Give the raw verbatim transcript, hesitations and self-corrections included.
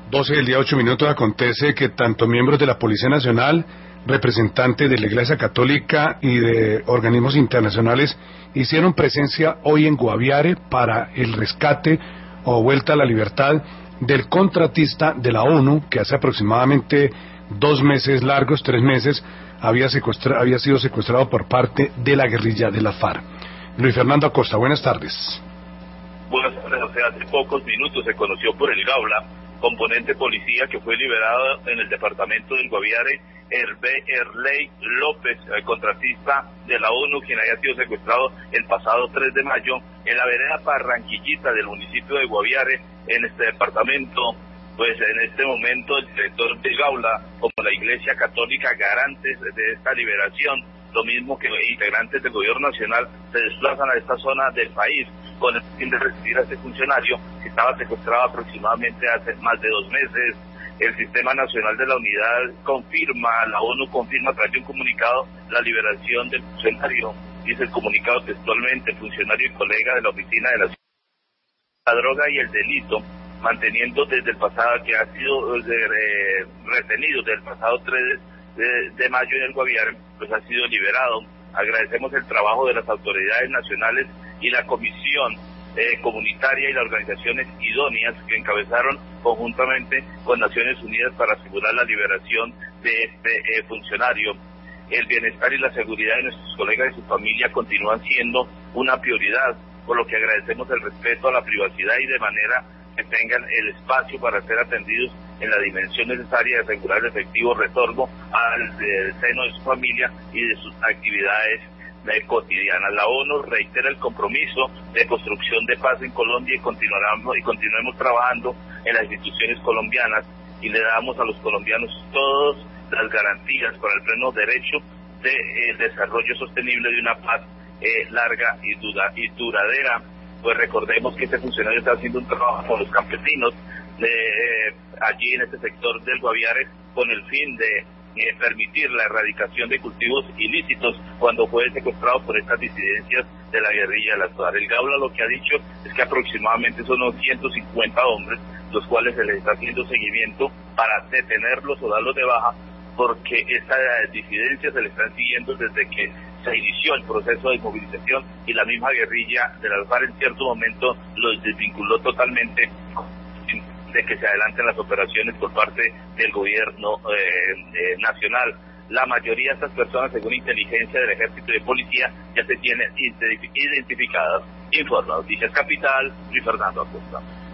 doce del día, ocho minutos, acontece que tanto miembros de la Policía Nacional, representantes de la Iglesia Católica y de organismos internacionales hicieron presencia hoy en Guaviare para el rescate o vuelta a la libertad del contratista de la ONU que hace aproximadamente dos meses largos, tres meses, había, secuestra, había sido secuestrado por parte de la guerrilla de la FARC. Luis Fernando Acosta, buenas tardes. Buenas tardes, o sea, hace pocos minutos se conoció por el Gaula, componente policía que fue liberado en el departamento del Guaviare, Hervé Erley López, el contratista de la ONU, quien había sido secuestrado el pasado tres de mayo en la vereda Barranquillita del municipio de Guaviare, en este departamento. Pues en este momento el director del Gaula, como la Iglesia Católica, garantes de esta liberación, lo mismo que integrantes del gobierno nacional, se desplazan a esta zona del país con el fin de recibir a este funcionario que estaba secuestrado aproximadamente hace más de dos meses. El Sistema Nacional de la Unidad confirma, la ONU confirma a través de un comunicado la liberación del funcionario. Dice el comunicado textualmente: funcionario y colega de la oficina de la, la droga y el delito, manteniendo desde el pasado, que ha sido eh, retenido desde el pasado tres de, de mayo en el Guaviare, pues ha sido liberado. Agradecemos el trabajo de las autoridades nacionales y la comisión eh, comunitaria y las organizaciones idóneas que encabezaron conjuntamente con Naciones Unidas para asegurar la liberación de este eh, funcionario. El bienestar y la seguridad de nuestros colegas y su familia continúan siendo una prioridad, por lo que agradecemos el respeto a la privacidad y de manera que tengan el espacio para ser atendidos en la dimensión necesaria de asegurar el efectivo retorno al eh, seno de su familia y de sus actividades eh, cotidianas. La ONU reitera el compromiso de construcción de paz en Colombia y continuaremos y continuemos trabajando en las instituciones colombianas, y le damos a los colombianos todas las garantías para el pleno derecho de eh, desarrollo sostenible de una paz eh, larga y, dura, y duradera. Pues recordemos que este funcionario está haciendo un trabajo con los campesinos de, eh, allí en este sector del Guaviare, con el fin de eh, permitir la erradicación de cultivos ilícitos cuando fue secuestrado por estas disidencias de la guerrilla de la FARC. El Gaula lo que ha dicho es que aproximadamente son unos ciento cincuenta hombres, los cuales se les está haciendo seguimiento para detenerlos o darlos de baja, porque esta disidencia se le están siguiendo desde que se inició el proceso de movilización, y la misma guerrilla de la FARC en cierto momento los desvinculó totalmente de que se adelanten las operaciones por parte del gobierno eh, eh, nacional. La mayoría de estas personas, según inteligencia del ejército y de policía, ya se tienen identificadas. Informa Noticias Capital, Luis Fernando Acosta.